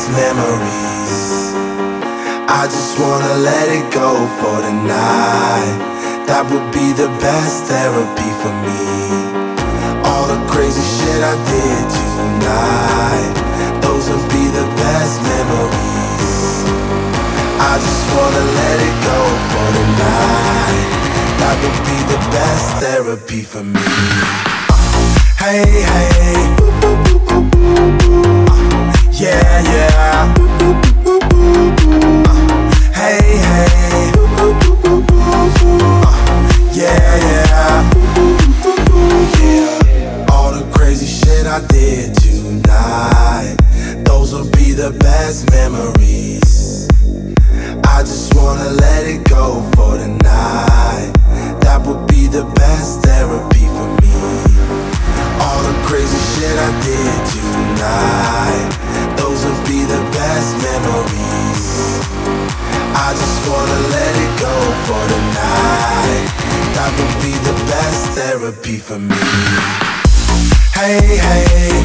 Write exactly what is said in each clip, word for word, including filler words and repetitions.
best memories. I just wanna let it go for tonight. That would be the best therapy for me. All the crazy shit I did tonight, those would be the best memories. I just wanna let it go for tonight. That would be the best therapy for me. Hey, hey, yeah, yeah. Hey, hey, yeah, yeah. Yeah, all the crazy shit I did tonight, those will be the best memories. I just wanna let it go for tonight. That would be the best therapy for me. All the crazy shit I did tonight, those will be the best memories. I just wanna let it go for tonight. That would be the best therapy for me. Hey, hey,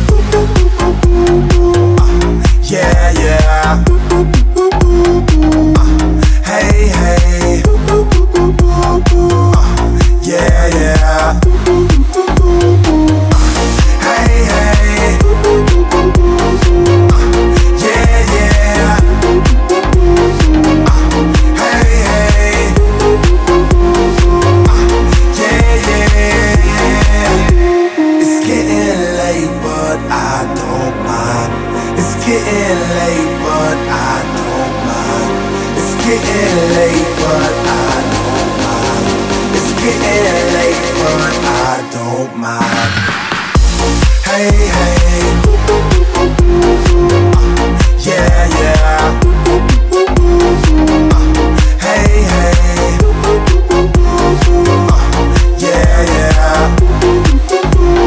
uh, yeah, yeah. Uh, hey, hey, uh, yeah, yeah. Hey, hey, uh, yeah, yeah. Hey, hey, uh, yeah, yeah. It's getting late, but I don't mind. It's getting late, but I don't mind. It's getting late, but I don't mind. It's getting late, but I don't mind. Hey, hey, uh, yeah, yeah. Uh, hey, hey, uh, yeah, yeah.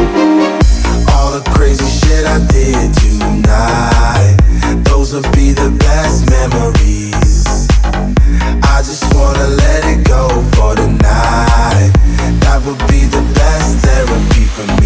All the crazy shit I did tonight, those would be the